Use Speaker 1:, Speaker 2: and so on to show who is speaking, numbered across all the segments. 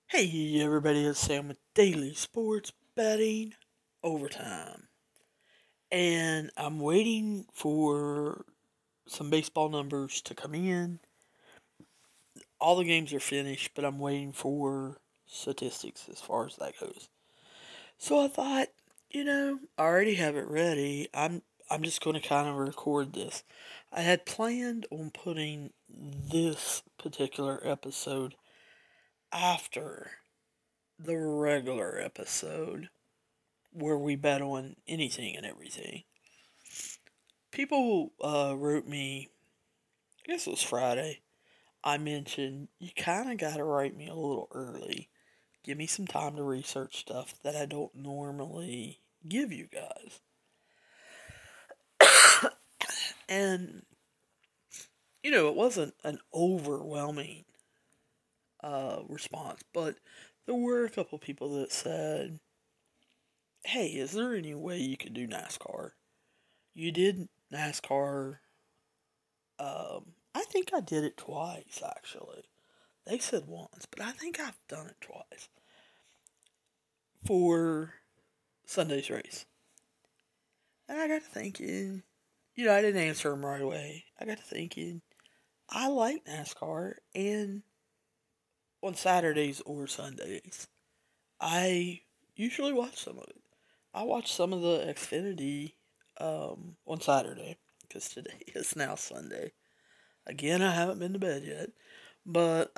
Speaker 1: Hey everybody, it's Sam with Daily Sports Betting Overtime. And I'm waiting for some baseball numbers to come in. All the games are finished, but I'm waiting for statistics as far as that goes. So I thought, I already have it ready. I'm just going to kind of record this. I had planned on putting this particular episode after the regular episode where we bet on anything and everything. People wrote me, I guess it was Friday. I mentioned you kind of got to write me a little early. Give me some time to research stuff that I don't normally give you guys. And, it wasn't an overwhelming response, but there were a couple people that said, hey, is there any way you could do NASCAR? You did NASCAR. I think I did it twice, actually. They said once, but I think I've done it twice for Sunday's race. And I got to thinking, I didn't answer them right away. I got to thinking, I like NASCAR, and on Saturdays or Sundays, I usually watch some of it. I watch some of the Xfinity on Saturday, because today is now Sunday. Again, I haven't been to bed yet, but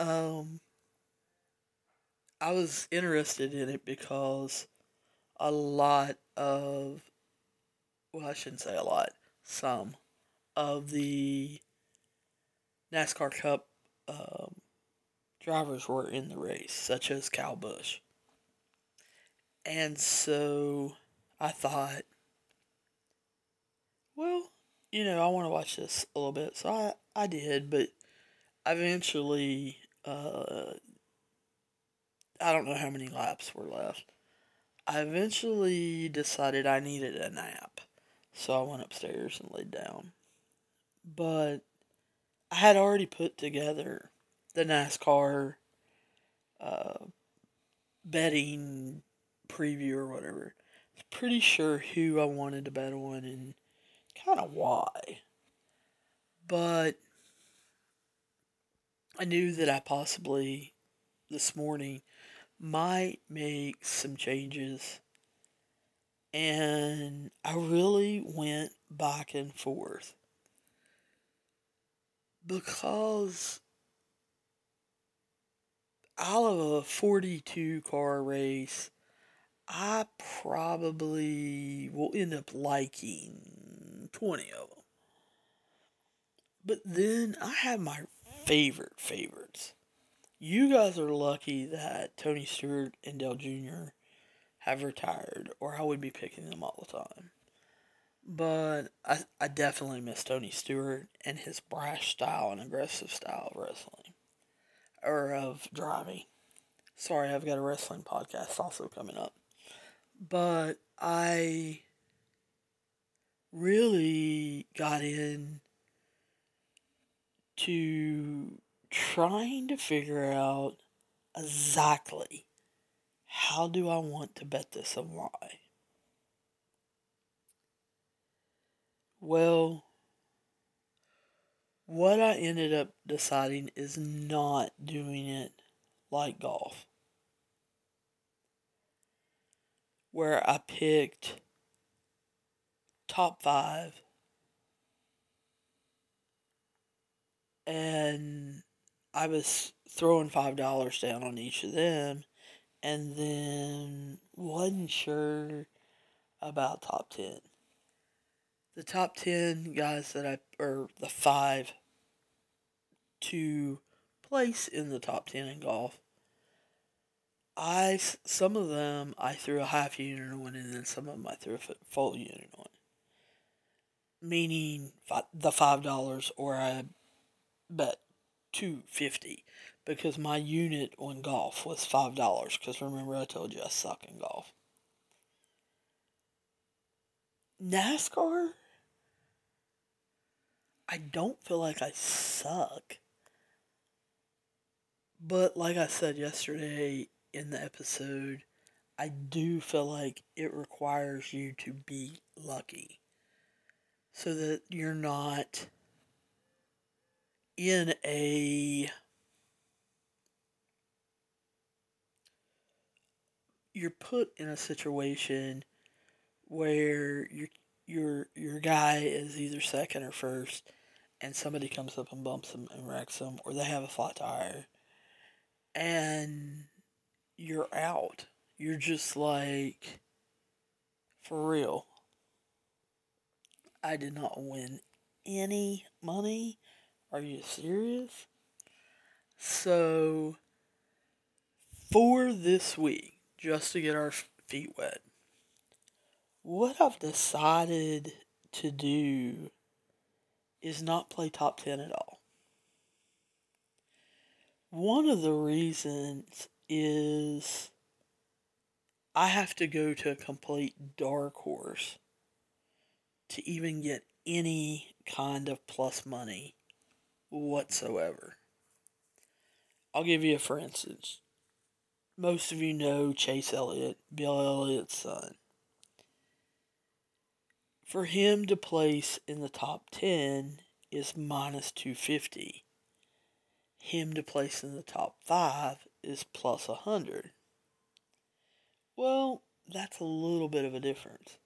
Speaker 1: I was interested in it because a lot of, well, I shouldn't say a lot, some of the NASCAR Cup drivers were in the race, such as Kyle Busch. And so I thought, well, I want to watch this a little bit. So I did, but eventually, I don't know how many laps were left. I eventually decided I needed a nap. So I went upstairs and laid down. But I had already put together the NASCAR uh, betting preview or whatever. I was pretty sure who I wanted to bet on and kind of why. But I knew that I possibly this morning might make some changes. And I really went back and forth because out of a 42 car race, I probably will end up liking 20 of them. But then I have my favorites. You guys are lucky that Tony Stewart and Dale Jr. have retired, or I would be picking them all the time. But I definitely miss Tony Stewart and his brash style and aggressive style of wrestling, or of driving. Sorry, I've got a wrestling podcast also coming up. But I really got in to trying to figure out exactly how do I want to bet this and why. Well, what I ended up deciding is not doing it like golf, where I picked top five and I was throwing $5 down on each of them and then wasn't sure about top 10. The top 10 guys or the five to place in the top 10 in golf, some of them I threw a half unit on, and then some of them I threw a full unit on. Meaning the $5, or I bet 250 because my unit on golf was $5. Because remember, I told you I suck in golf. NASCAR, I don't feel like I suck. But like I said yesterday, in the episode, I do feel like it requires you to be lucky so that you're not in a you're put in a situation where your guy is either second or first and somebody comes up and bumps them and wrecks them, or they have a flat tire and you're out. You're just like, for real, I did not win any money. Are you serious? So, for this week, just to get our feet wet, what I've decided to do is not play top 10 at all. One of the reasons is I have to go to a complete dark horse to even get any kind of plus money whatsoever. I'll give you a for instance. Most of you know Chase Elliott, Bill Elliott's son. For him to place in the top 10 is minus 250. Him to place in the top 5 is plus 100. Well, that's a little bit of a difference.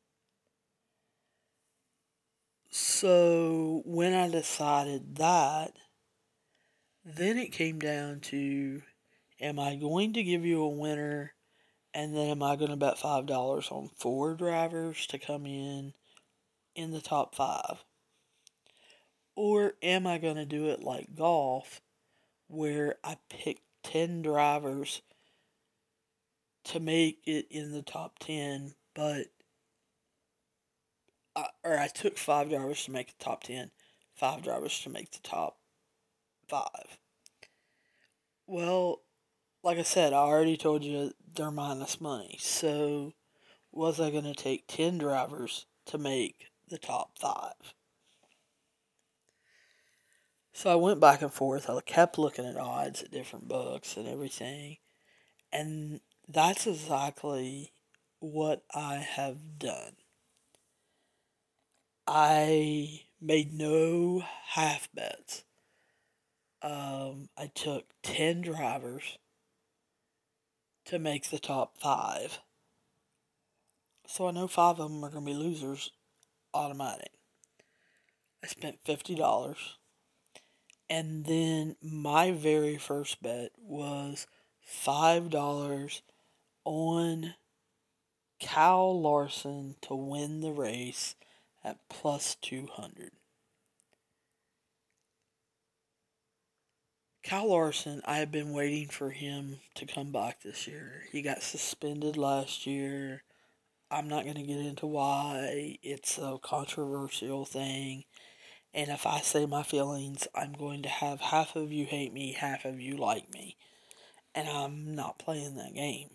Speaker 1: So when I decided that, then it came down to, am I going to give you a winner and then am I going to bet $5 on 4 drivers to come in the top 5? Or am I going to do it like golf where I pick 10 drivers to make it in the top 10, but I took 5 drivers to make the top 10, 5 drivers to make the top 5. Well, like I said, I already told you they're minus money. So, was I going to take 10 drivers to make the top 5? So I went back and forth. I kept looking at odds at different books and everything. And that's exactly what I have done. I made no half bets. I took 10 drivers to make the top 5. So I know 5 of them are going to be losers automatic. I spent $50. And then my very first bet was $5 on Kyle Larson to win the race at plus 200. Kyle Larson, I have been waiting for him to come back this year. He got suspended last year. I'm not going to get into why. It's a controversial thing. And if I say my feelings, I'm going to have half of you hate me, half of you like me. And I'm not playing that game.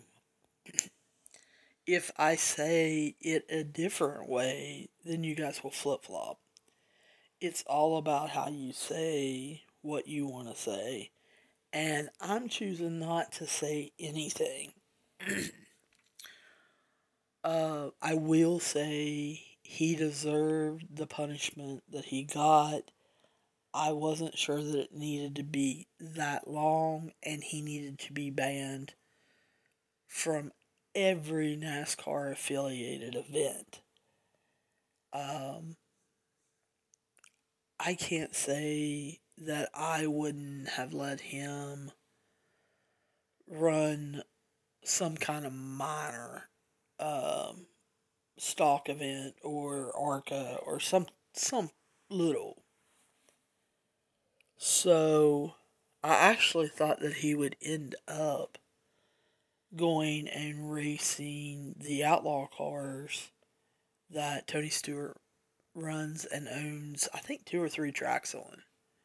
Speaker 1: If I say it a different way, then you guys will flip flop. It's all about how you say what you want to say. And I'm choosing not to say anything. I will say he deserved the punishment that he got. I wasn't sure that it needed to be that long, and he needed to be banned from every NASCAR affiliated event. I can't say that I wouldn't have let him run some kind of minor um, stock event or ARCA or some little. So I actually thought that he would end up going and racing the outlaw cars that Tony Stewart runs and owns, I think, 2 or 3 tracks on.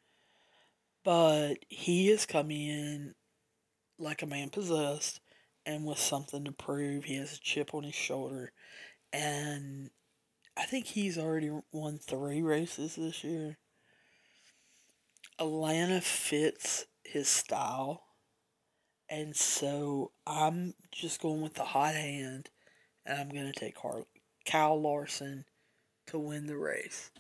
Speaker 1: But he has come in like a man possessed and with something to prove. He has a chip on his shoulder. And I think he's already won 3 races this year. Atlanta fits his style. And so I'm just going with the hot hand, and I'm going to take Kyle Larson to win the race.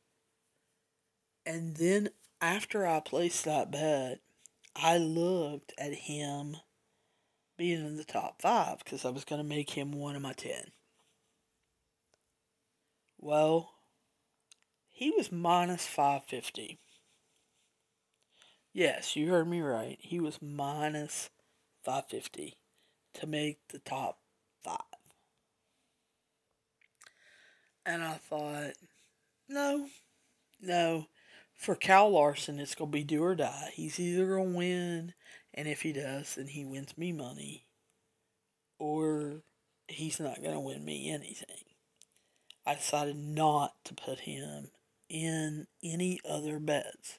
Speaker 1: And then after I placed that bet, I looked at him being in the top 5 because I was going to make him one of my 10. Well, he was minus 550. Yes, you heard me right. He was minus 550 to make the top 5. And I thought, no, no. For Cal Larson, it's going to be do or die. He's either going to win, and if he does, then he wins me money, or he's not going to win me anything. I decided not to put him in any other bets.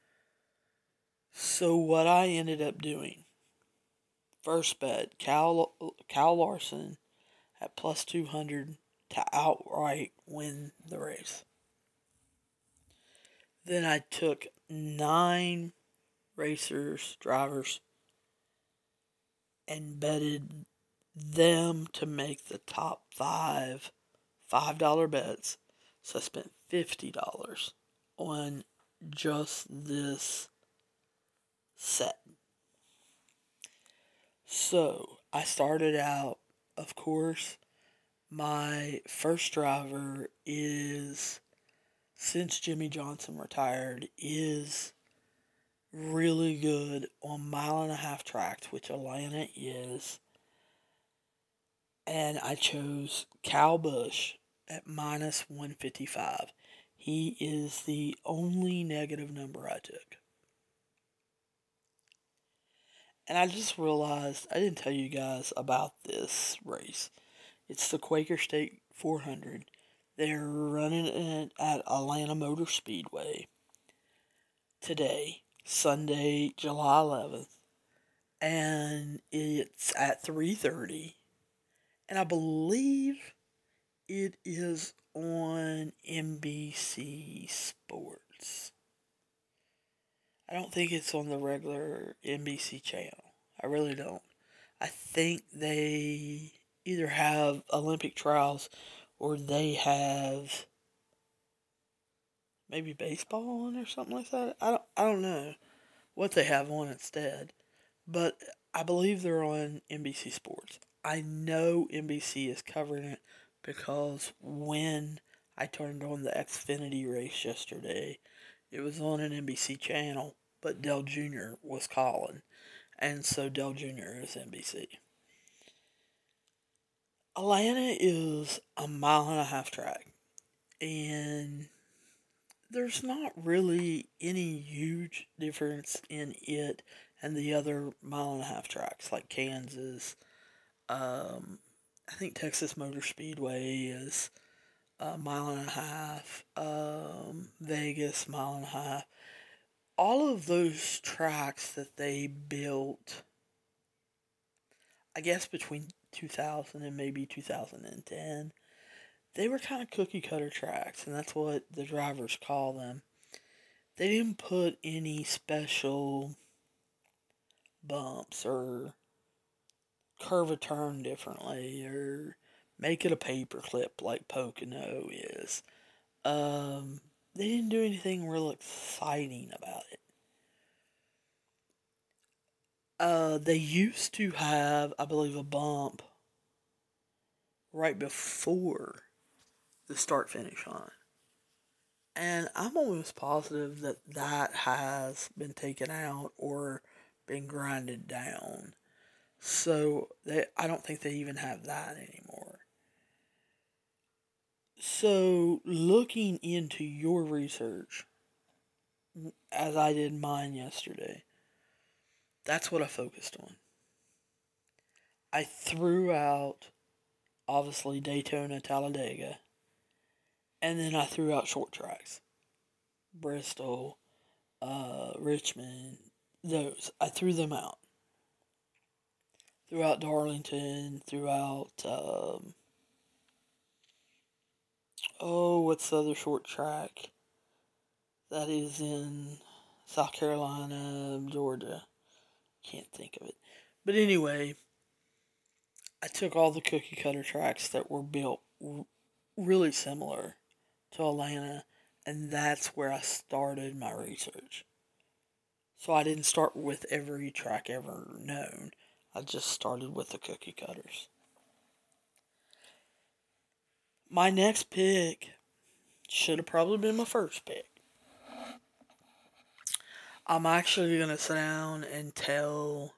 Speaker 1: So what I ended up doing, first bet, Cal Larson at plus 200 to outright win the race. Then I took 9 drivers, and betted them to make the top 5 $5 bets. So I spent $50 on just this set. So I started out, of course, my first driver is, since Jimmie Johnson retired, is really good on 1.5 mile tracks, which Atlanta is. And I chose Kyle Busch at minus 155. He is the only negative number I took. And I just realized I didn't tell you guys about this race. It's the Quaker State 400. They're running it at Atlanta Motor Speedway today, Sunday, July 11th. And it's at 3:30. And I believe it is on NBC Sports. I don't think it's on the regular NBC channel. I really don't. I think they either have Olympic trials or they have maybe baseball on or something like that. I don't know what they have on instead, but I believe they're on NBC Sports. I know NBC is covering it because when I turned on the Xfinity race yesterday, it was on an NBC channel, but Dale Jr. was calling, and so Dale Jr. is NBC. Atlanta is 1.5 mile track, and there's not really any huge difference in it and the other 1.5 mile tracks like Kansas. I think Texas Motor Speedway is 1.5 miles. Vegas 1.5 miles. All of those tracks that they built, I guess between 2000 and maybe 2010, they were kind of cookie cutter tracks, and that's what the drivers call them. They didn't put any special bumps or curve a turn differently or make it a paper clip like Pocono is. They didn't do anything real exciting about it. They used to have, I believe, a bump right before the start finish line. And I'm almost positive that that has been taken out or been grinded down. So I don't think they even have that anymore. So looking into your research, as I did mine yesterday, that's what I focused on. I threw out, obviously, Daytona, Talladega, and then I threw out short tracks. Bristol, Richmond, those. I threw them out. Threw out Darlington, threw out, what's the other short track? That is in South Carolina, Georgia. Can't think of it. But anyway, I took all the cookie cutter tracks that were built really similar to Atlanta, and that's where I started my research. So I didn't start with every track ever known. I just started with the cookie cutters. My next pick should have probably been my first pick. I'm actually going to sit down and tell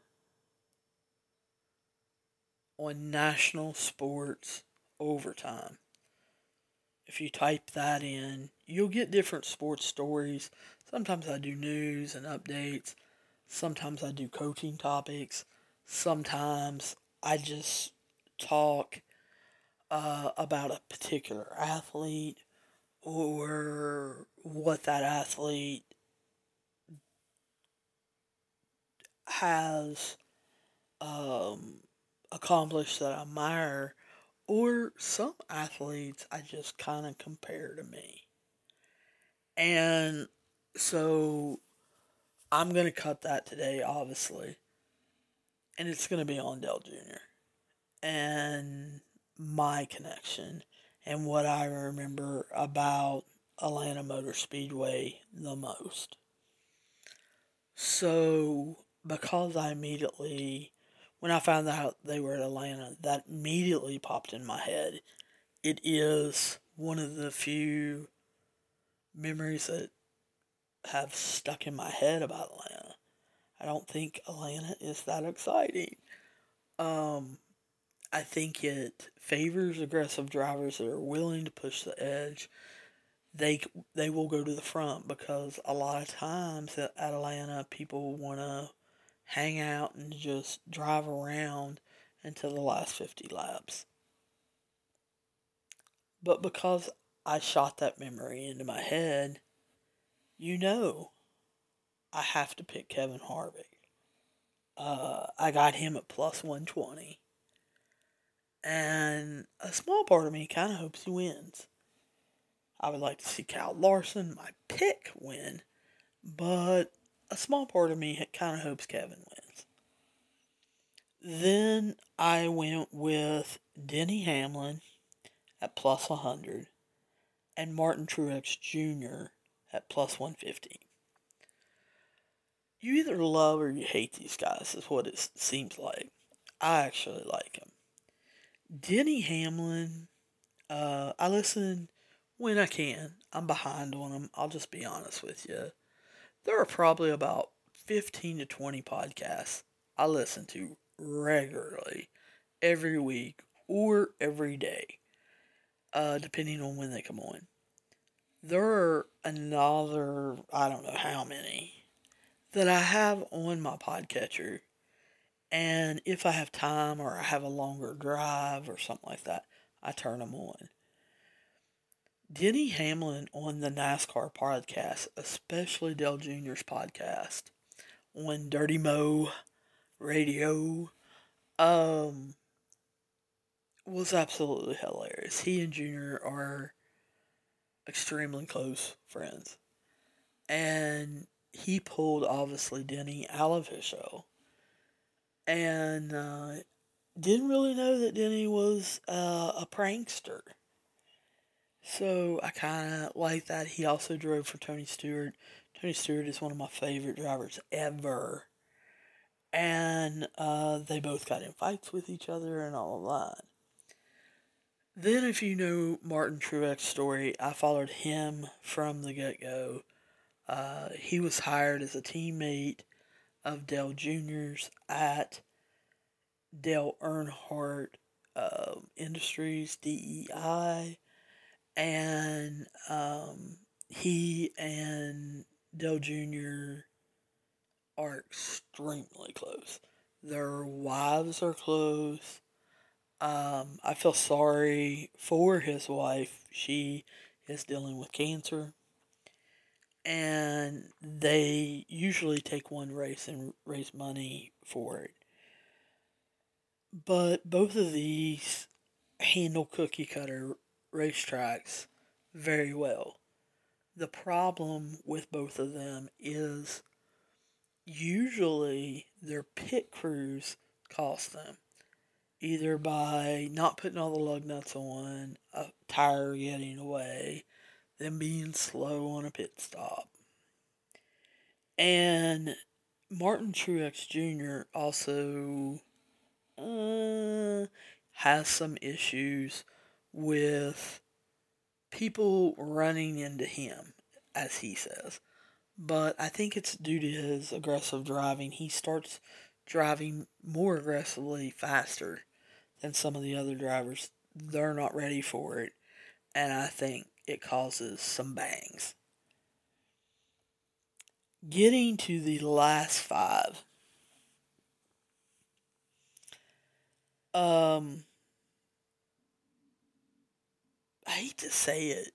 Speaker 1: on National Sports Overtime. If you type that in, you'll get different sports stories. Sometimes I do news and updates. Sometimes I do coaching topics. Sometimes I just talk about a particular athlete or what that athlete has um, accomplished that I admire, or some athletes I just kind of compare to me. And so I'm going to cut that today, obviously, and it's going to be on Dale Jr. and my connection and what I remember about Atlanta Motor Speedway the most. So, because when I found out they were at Atlanta, that immediately popped in my head. It is one of the few memories that have stuck in my head about Atlanta. I don't think Atlanta is that exciting. Um, I think it favors aggressive drivers that are willing to push the edge. They they will go to the front because a lot of times at Atlanta people want to hang out and just drive around until the last 50 laps. But because I shot that memory into my head, you know I have to pick Kevin Harvick. I got him at plus 120. And a small part of me kind of hopes he wins. I would like to see Kyle Larson, my pick, win. But a small part of me kind of hopes Kevin wins. Then I went with Denny Hamlin at plus 100 and Martin Truex Jr. at plus 150. You either love or you hate these guys, is what it seems like. I actually like him. Denny Hamlin, I listen when I can. I'm behind on him. I'll just be honest with you. There are probably about 15 to 20 podcasts I listen to regularly every week or every day, depending on when they come on. There are another, I don't know how many, that I have on my podcatcher. And if I have time or I have a longer drive or something like that, I turn them on. Denny Hamlin on the NASCAR podcast, especially Dale Jr.'s podcast on Dirty Mo Radio, um, was absolutely hilarious. He and Jr. are extremely close friends. And he pulled, obviously, Denny out of his show. And didn't really know that Denny was a prankster. So I kind of like that. He also drove for Tony Stewart. Tony Stewart is one of my favorite drivers ever. And they both got in fights with each other and all of that. Then, if you know Martin Truex's story, I followed him from the get go. He was hired as a teammate of Dale Jr.'s at Dale Earnhardt Industries, DEI, and he and Dale Jr. are extremely close. Their wives are close. I feel sorry for his wife. She is dealing with cancer. And they usually take one race and raise money for it. But both of these handle cookie cutter racetracks very well. The problem with both of them is usually their pit crews cost them. Either by not putting all the lug nuts on, a tire getting away, them being slow on a pit stop. And Martin Truex Jr. also has some issues with people running into him, as he says. But I think it's due to his aggressive driving. He starts driving more aggressively faster than some of the other drivers. They're not ready for it, and I think it causes some bangs. Getting to the last five. Um, I hate to say it.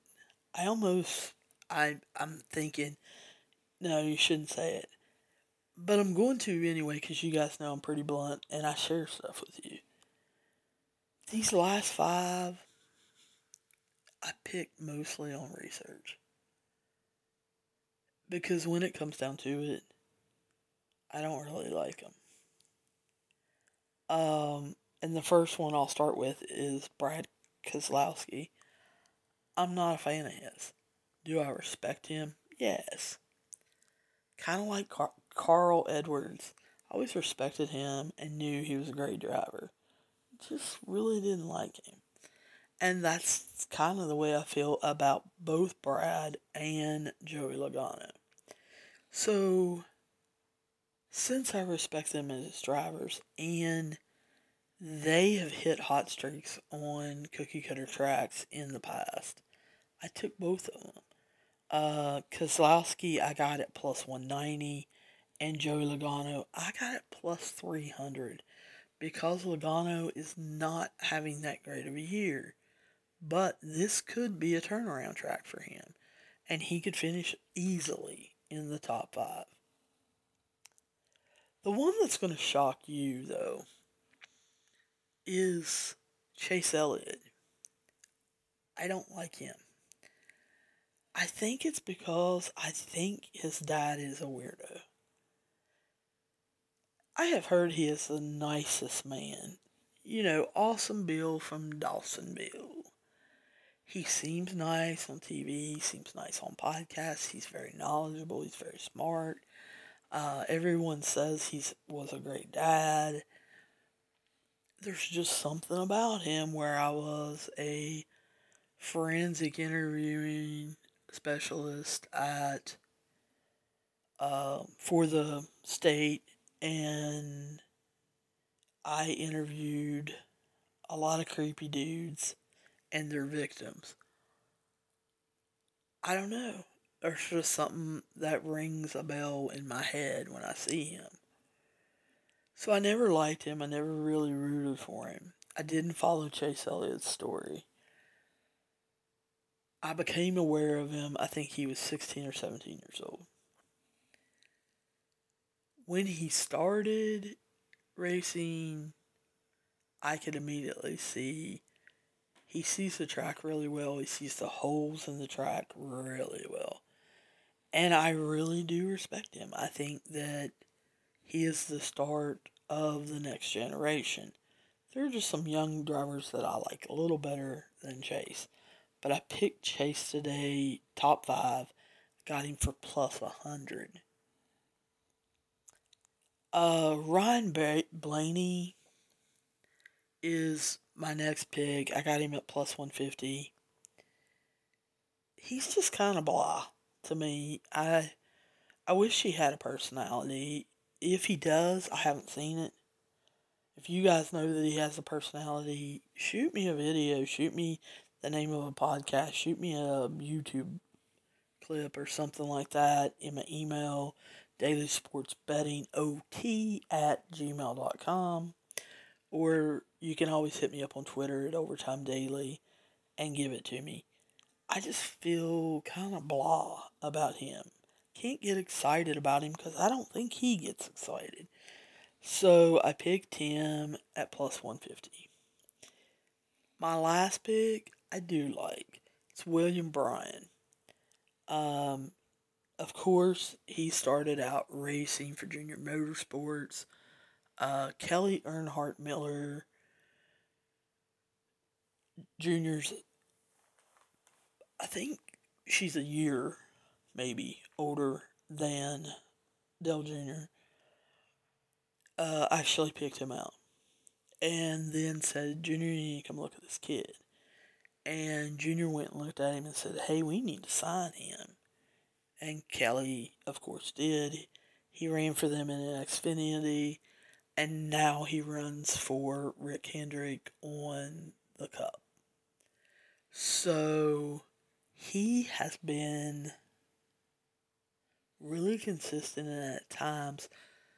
Speaker 1: I'm thinking, no, you shouldn't say it. But I'm going to anyway because you guys know I'm pretty blunt and I share stuff with you. These last five, I picked mostly on research. Because when it comes down to it, I don't really like them. And the first one I'll start with is Brad Keselowski. I'm not a fan of his. Do I respect him? Yes. Kind of like Carl Edwards. I always respected him and knew he was a great driver. Just really didn't like him. And that's kind of the way I feel about both Brad and Joey Logano. So, since I respect them as drivers and they have hit hot streaks on cookie cutter tracks in the past, I took both of them. Keselowski, I got at plus 190, and Joey Logano, I got at plus 300 because Logano is not having that great of a year. But this could be a turnaround track for him, and he could finish easily in the top five. The one that's going to shock you, though, is Chase Elliott. I don't like him. I think it's because I think his dad is a weirdo. I have heard he is the nicest man. You know, Awesome Bill from Dawsonville. He seems nice on TV, he seems nice on podcasts, he's very knowledgeable, he's very smart. Everyone says he was a great dad. There's just something about him where I was a forensic interviewing specialist at for the state, and I interviewed a lot of creepy dudes and their victims. I don't know. There's just something that rings a bell in my head when I see him. So I never liked him. I never really rooted for him. I didn't follow Chase Elliott's story. I became aware of him, I think he was 16 or 17 years old. When he started racing, I could immediately see he sees the track really well. He sees the holes in the track really well. And I really do respect him. I think that he is the start of the next generation. There are just some young drivers that I like a little better than Chase. But I picked Chase today, top five, got him for plus 100. Ryan Blaney is my next pick. I got him at plus 150. He's just kind of blah to me. I wish he had a personality. If he does, I haven't seen it. If you guys know that he has a personality, shoot me a video, shoot me the name of a podcast, shoot me a YouTube clip or something like that in my email, dailysportsbettingot@gmail.com. Or you can always hit me up on Twitter at Overtime Daily and give it to me. I just feel kind of blah about him. Can't get excited about him because I don't think he gets excited. So I picked him at plus 150. My last pick, I do like. It's William Bryan. Um, of course, he started out racing for Junior Motorsports. Kelly Earnhardt Miller Jr.'s, I think she's a year, maybe, older than Dale Jr., actually picked him out. And then said, Junior, you need to come look at this kid. And Junior went and looked at him and said, hey, we need to sign him. And Kelly, of course, did. He ran for them in an Xfinity, and now he runs for Rick Hendrick on the Cup. So he has been really consistent and at times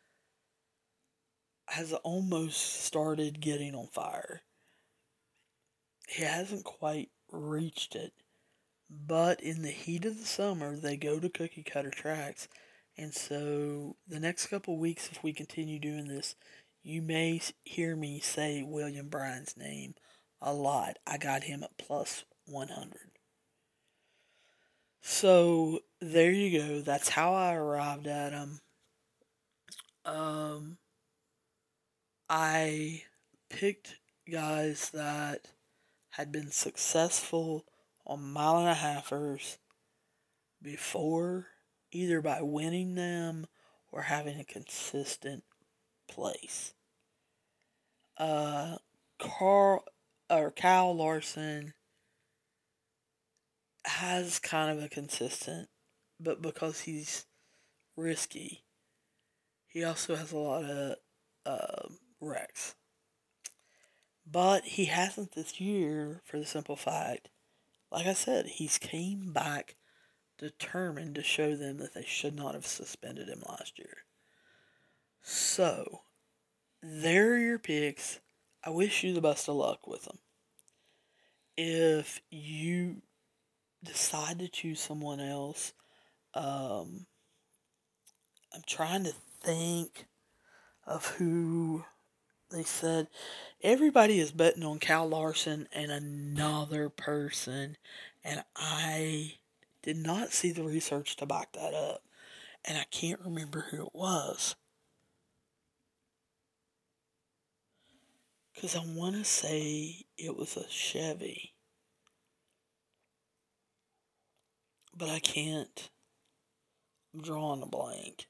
Speaker 1: has almost started getting on fire. He hasn't quite reached it, but in the heat of the summer, they go to cookie cutter tracks. And so the next couple weeks, if we continue doing this, you may hear me say William Bryan's name a lot. I got him at plus 100. So there you go. That's how I arrived at him. Um, I picked guys that had been successful on mile and a halfers before, either by winning them or having a consistent place. Uh, Carl or Kyle Larson has kind of a consistent, but because he's risky, he also has a lot of wrecks. But he hasn't this year for the simple fact, like I said, he's came back determined to show them that they should not have suspended him last year. So, there are your picks. I wish you the best of luck with them. If you decide to choose someone else, um, I'm trying to think of who they said. Everybody is betting on Cal Larson and another person, and I did not see the research to back that up, and I can't remember who it was. Because I want to say it was a Chevy, but I can't. I'm drawing a blank.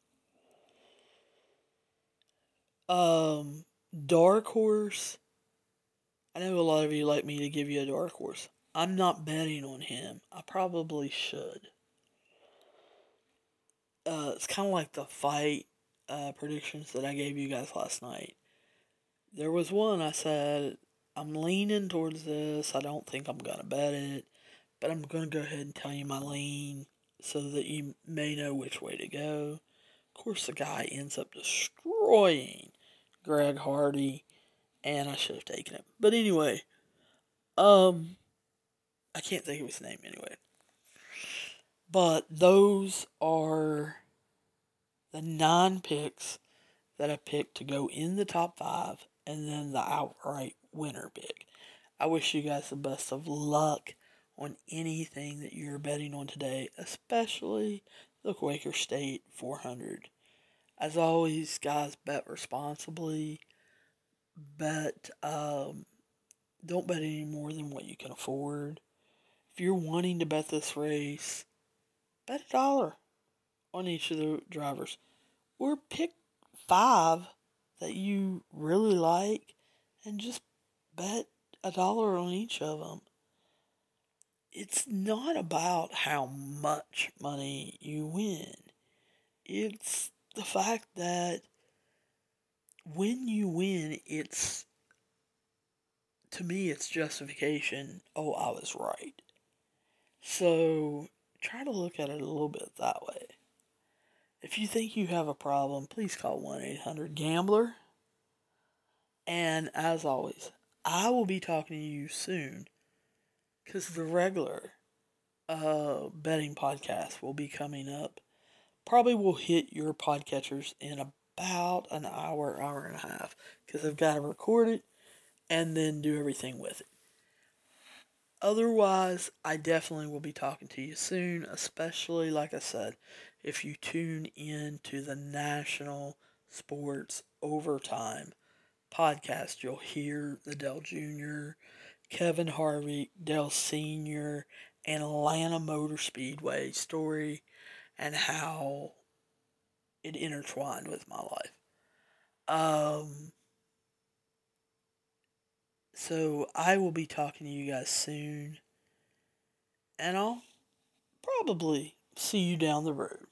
Speaker 1: Um, Dark Horse. I know a lot of you like me to give you a Dark Horse. I'm not betting on him. I probably should. It's kind of like the fight predictions that I gave you guys last night. There was one I said, I'm leaning towards this. I don't think I'm going to bet it, but I'm going to go ahead and tell you my lean so that you may know which way to go. Of course, the guy ends up destroying Greg Hardy, and I should have taken it. But anyway, I can't think of his name anyway. But those are the 9 picks that I picked to go in the top 5, and then the outright winner pick. I wish you guys the best of luck on anything that you're betting on today, especially the Quaker State 400. As always, guys, bet responsibly. Bet, don't bet any more than what you can afford. If you're wanting to bet this race, bet $1 on each of the drivers, or pick 5 that you really like and just bet $1 on each of them. It's not about how much money you win. It's the fact that when you win, to me, it's justification. Oh, I was right. So try to look at it a little bit that way. If you think you have a problem, please call 1-800-GAMBLER. And as always, I will be talking to you soon because the regular betting podcast will be coming up. Probably will hit your podcatchers in about an hour, hour and a half because I've got to record it and then do everything with it. Otherwise, I definitely will be talking to you soon, especially, like I said, if you tune in to the National Sports Overtime podcast, you'll hear the Dale Jr., Kevin Harvick, Dale Sr., and Atlanta Motor Speedway story and how it intertwined with my life. So I will be talking to you guys soon, and I'll probably see you down the road.